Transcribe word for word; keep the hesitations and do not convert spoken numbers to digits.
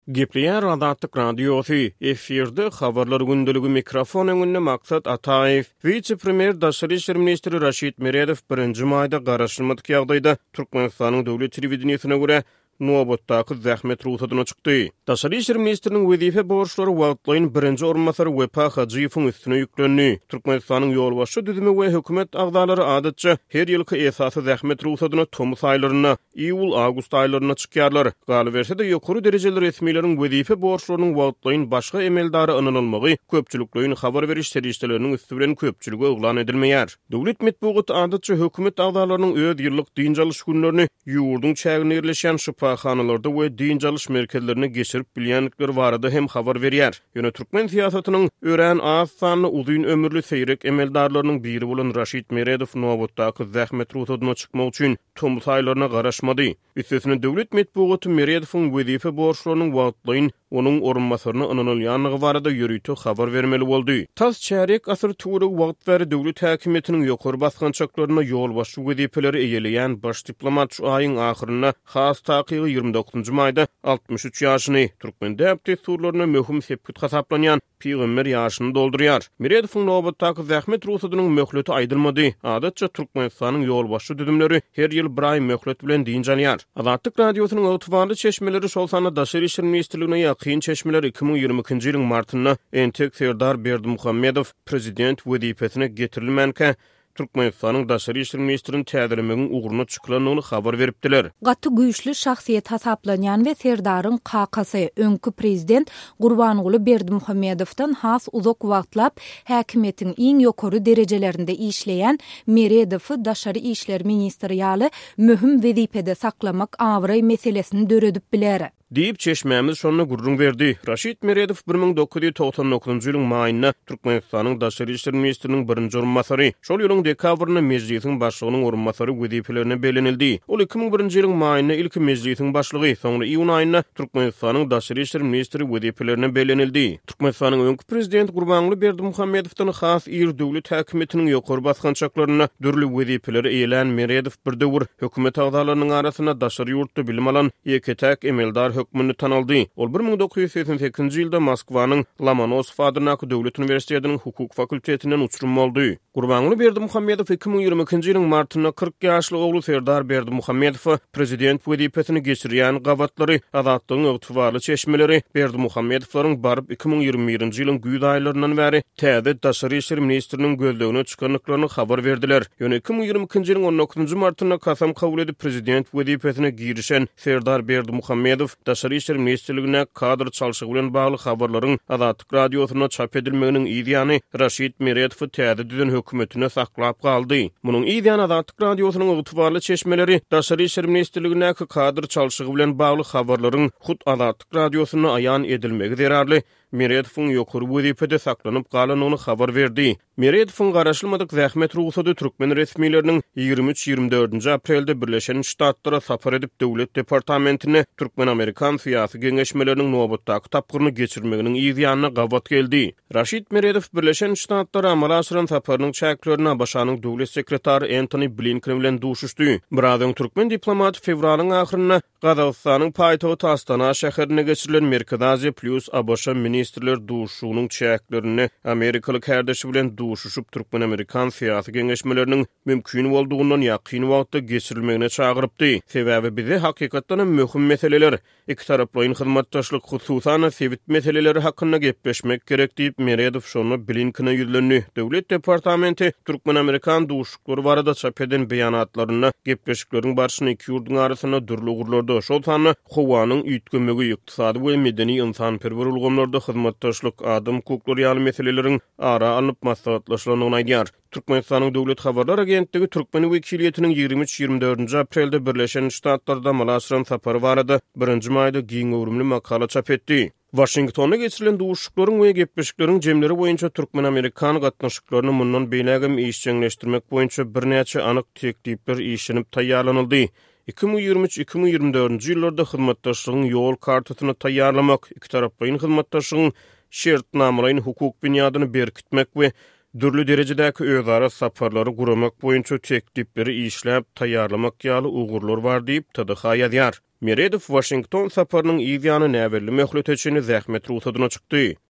Gepleyen Radatlyk radiosu, efirde habarlar gündülügi mikrofon öňünde Maksat Ataev, vice-premier Daşary işler ministri Raşid Meredow birinji maýda garaşylmadyk ýagdaýda Türkmenistanyň döwlet telewizionesine görä Nuwabotdaky zähmet ruhsatyna çykdy. Daşary işler ministriniň wezife borçlary wagtlaryň birinji orunmasary Wepa Hajiýewiň üstüne ýüklenýär. Türkmenistanyň ýolbaşçy düzümi we hökümet agdalary adatça her ýylky esasy zähmet ruhsatyna tomus aýlaryna, iýul-awgust aýlaryna çykýarlar. Galy berse-de ýokary derejeli resmiýleriň wezife borçlarynyň wagtlaryň başga emeldary ananylmagy köpçülikliň habar beriş serişdeleriniň üstü bilen köpçüligi oglan edilmeýär. Döwlet medeniýeti adatça hökümet agdalarynyň öz ýyllyk din çalyş günlerini ýurduň çägine ýerleşen şifahanalerde we din çalyş merkezlerine geçirip bilýänlikleri barada hem habar berýär. Ýöne türkmen siýasatynyň ören az sanly uzun ömürli seýrek emeldarlarynyň biri bolan Raşid Meredow Nuwabotdaky zähmet ruhsatyna çykmak üçin tomus aýlaryna garaşmady. Üstesine döwlet medeniýeti Meredowyň wezife borçlarynyň wagtlaryň onun orunmasaryny ananylýanlygy barada ýürüýte habar bermeli boldy. Tas çärek asyr tuğru wagt bäri döwlet häkimetiniň ýokary baskançaklaryna ýolbaşçy wezifeleri eýeleýän baş diplomat şu aýyň ahyryna has takygy ýygrimi dokuzunjy maýda altmış üç ýaşyny türkmen däpdeturlaryna möhüm sepkit hasaplanýan Peygamber ýaşyny doldurýar. Meredowyň Nuwabotdaky zähmet ruhsatynyň möhleti aýdylmady. Adatça Türkmenistanyň ýolbaşçy düzümleri her ýyl bir aý möhlet bilen diň çalýar. Azatlyk radiosynyň ýagtwarly çeşmeleri şol sany Daşary işler ministrligine ýakyn çeşmeler iki bin ýigrimiki ýylyň martyna entek Serdar Berdimuhammedow prezident wezifesine getirilmänkä Türkmenistanyň Daşary işler ministriniň täzirlemegin ugruny çykylanyny habar beripdiler. Gaty güýçli şahsiýet hasaplanýan we Serdaryň kakasy öňkü prezident Gurbanuly Berdimuhammedowdan has uzak wagtlap häkimetiň iň ýokary derejelerinde işleýän Meredowy Daşary işler ministri ýaly möhüm wezifede saklamak awry meselesini döredip biler. Diýip çeşmämiz şonu gurrun berdi. Raşid Meredow bir ming dokuz ýüz togsan dokuzunjy ýylyň maýyna Türkmenistanyň Daşary işler ministriniň birinji orunmasary, şol ýylyň dekabryna mejlisiň başlygynyň orunmasary wezifelerine belenildi. Ol iki bin birinji ýylyň maýyna ilki mejlisiň başlygy, soňra iýun aýyna Türkmenistanyň Daşary işler ministri wezifelerine belenildi. Türkmenistanyň öňkü prezident Gurbanuly Berdimuhammedowdan has ir döwlet häkimetiniň ýokary baskançaklaryna dürli wezifeleri eýelen Meredow bir döwür hökümet agdalarynyň arasyna Daşary ýurtda bilim alan ýeketäk emeldar hökmüni tanaldy. Ol bir ming dokuz ýüz seksen sekizinji ýylda Moskwanyň Lomonosov adynaky döwlet universitetiniň hukuk fakultetinden uçurum boldy. Gurbanuly Berdimuhammedow iki bin ýigrimiki ýylyň martyna kırk ýaşly ogly Serdar Berdimuhammedow prezident wezifesini geçirýän gawatlary, azatlygyň ýagtwarly çeşmeleri Berdimuhammedowyň baryp iki bin ýigirmi birinji ýylyň güýz aýlaryndan bäri täze Daşary işler ministriniň gözlegine çykanlyklaryny habar berdiler. Ýöne iki bin ýigrimiki ýylyň on dokuzunjy martyna kasam kabul edip prezident wezifesine girişen Serdar Berdimuhammedow Daşary işler ministrligine kadr çalşygy bilen bagly habarlaryň Azatlyk radiosyna çap edilmeginiň ýa-ni Raşid Meredow täze düzen hökümetine saklap galdy. Munyň ýa-ni Azatlyk radiosynyň ýagtwarly çeşmeleri Daşary işler ministrligine kadr çalşygy bilen bagly habarlaryň hut Azatlyk radiosyna aýan edilmegi zerarly Meredowyň ýokary wezifede saklanyp galanyny habar berdi. Meredowyň garaşylmadyk zähmet ruhsaty türkmen resmiýetleriniň ýygrimi üç ýygrimi dördünji aprelde Birleşen Ştatlara sapar edip döwlet departamentine Türkmen-Amerikan siýasy geňeşmeleriniň Nuwabotdaky tapgyryny geçirmeginiň ýa-ni gawat geldi. Raşid Meredow Birleşen Ştatlara amala aşyran saparynyň çäklerini başanyň döwlet sekretary Anthony Blinken bilen duşuşdy. Birazyň türkmen diplomat fevralyň ahyryna Gazagystanyň paýtagty Astana şäherine geçirilen Merkez Aziýa plus A B Ş ministrler duşunyň çäklerini Amerikalyk herdeşi bilen duşuşup Türkmen-Amerikan siýasy geňeşmeleriniň mümkin boldugyny ýakyn wagtda geçirilmegine çagyrypdy. Sebäbi bizi hakykatdan möhüm meseleler, iki taraplaryň hyzmatdaşlyk hususan sewit meseleleri hakynda gepleşmek gerek diýip Meredow şonu Blinken'e ýüzlendi. Döwlet departamenti Türkmen-Amerikan duşuklary barada çap eden beýanatlaryna gepleşikleriň barşyny iki ýurduň arasyna dürli ugurlarda şol sany howanyň üýtgemegi ykdysady we medeni insanperwer ulgamlarda hyzmatdaşlyk adam hukuklary ýaly meseleleriň ara alınıp maslahatlaşylygyny aýdýar. Türkmenistanyň döwlet habarlar agentligi Türkmen wekiliýetiniň ýygrimi üç ýygrimi dördünji aprelde Birleşen Ştatlarda Malasyň sapary barada birinji maýda giň öwrümli makala çap etdi. Washington'a geçirilen duşuklaryň we gepleşikleriň jemleri boýunça Türkmen-Amerikan gatnaşyklaryny mundan beýlegem işçiňleşdirmek boýunça birnäçe anyk teklipler işlenip taýýarlanyldy. iki bin ýigirmi üç iki bin ýigirmi dördünji ýyllarda hyzmatdaşlygyň ýol kartasyny taýýarlamak, iki taraplaryň hyzmatdaşlygyň şertnamalaryň hukuk binýadyny berkitmek we dürli derejedäki özara saparlary guramak boýunça teklipleri işläp taýýarlamak ýaly ugurlar bar diýip T D H ýazýar. Meredov Washington saparynyň ýygyny näberli möhlet etjini zähmet ruhsadyna çykdy.